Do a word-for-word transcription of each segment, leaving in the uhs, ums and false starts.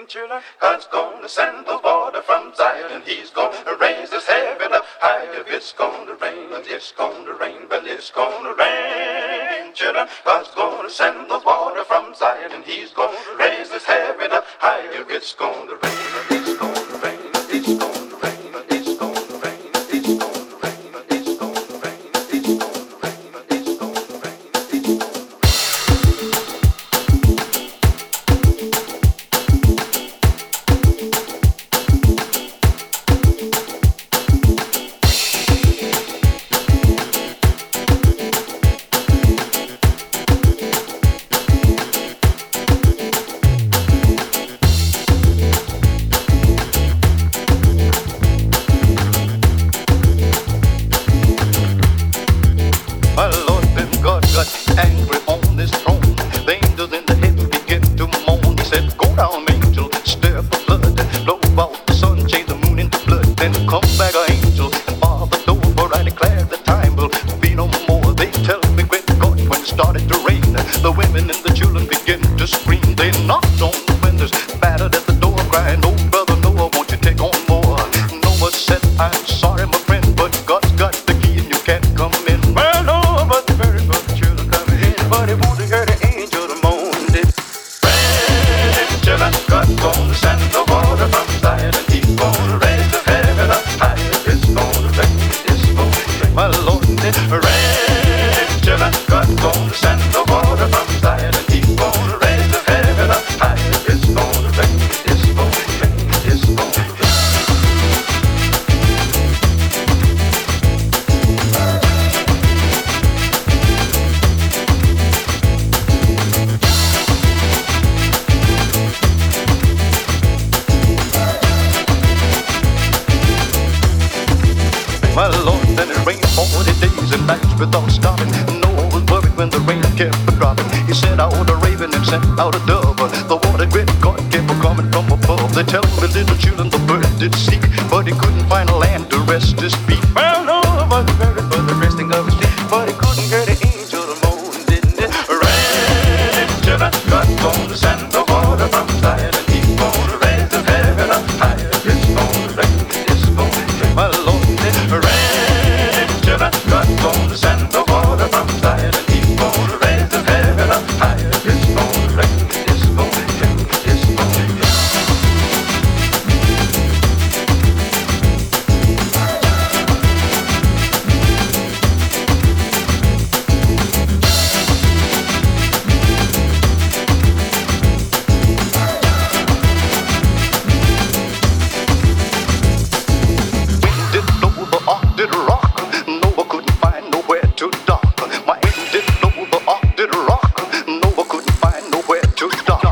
children. God's gonna send the water from Zion, and he's gonna raise his heaven up higher. It's gonna rain, it's gonna rain, but it's gonna rain, children. God's gonna send the water from Zion, and he's gonna raise his heaven up higher. It's gonna rain, it's gonna rain, it's gonna rain, it's gonna rain, it's gonna rain, it's gonna rain, it's gonna rain, it's gonna rain, it's gonna rain. My Lord, then God got angry on his throne. The angels in the heaven began to moan. He said, go down, angel, stir for blood, blow out the sun, change the moon into blood. Then come back, an angel, and bar the door, for I declare the time will be no more. They tell me, great God, when it started to rain, the women and the children began to scream. They knocked on the windows, battered at the door, crying, oh, brother Noah, won't you take on more? Noah said, I'm sorry, my friend, but God's got the key and you can't come in. Well, no, but the very first children coming in, but he won't hear the angel the moan. Rain, children, God's gonna send the water from Zion, and he's gonna raise the heaven up higher. It's gonna rain, it's gonna rain, my Lord. Rain, children, God's gonna send the water from Zion, and he's gonna raise the heaven up higher. It's gonna rain, it's gonna rain, it's gonna rain. My Lord, then it rained forty days and nights without stopping. Noah was worried when the rain kept dropping. He sent out a raven and sent out a dove. The water great God kept coming from above. They tell the little children the bird did seek, but he couldn't find a land to rest his feet. Well, Noah was very for the resting of his feet, but he couldn't hear the angel the moan, didn't it? Rain, children, God's gonna send the water from Zion, and he's gonna raise the heaven up higher. It's gonna rain, it's gonna rain, my Lord. Rain, children, God's gonna send the water from Zion, and he's gonna raise the heaven up higher. It's gonna rain, it's gonna rain, it's gonna rain. Wind did blow, the ark did rock. Noah couldn't find nowhere to dock. My wind did blow, the ark did rock. Noah couldn't find nowhere to dock.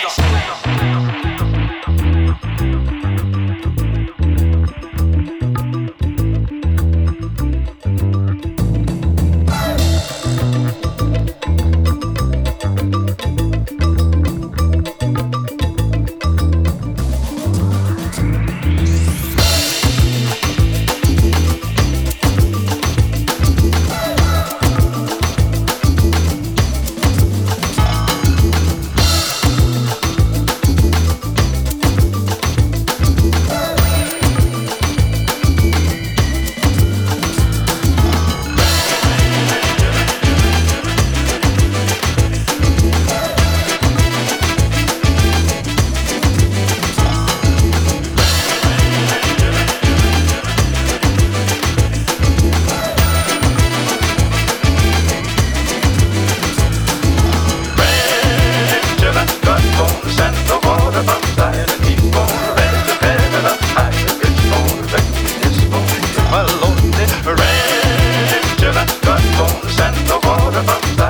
God's gonna send the water from Zion, and he's gonna raise the heaven up higher. It's gonna rain, it's gonna rain, my Lord. Rain, children, God's gonna send the water from Zion.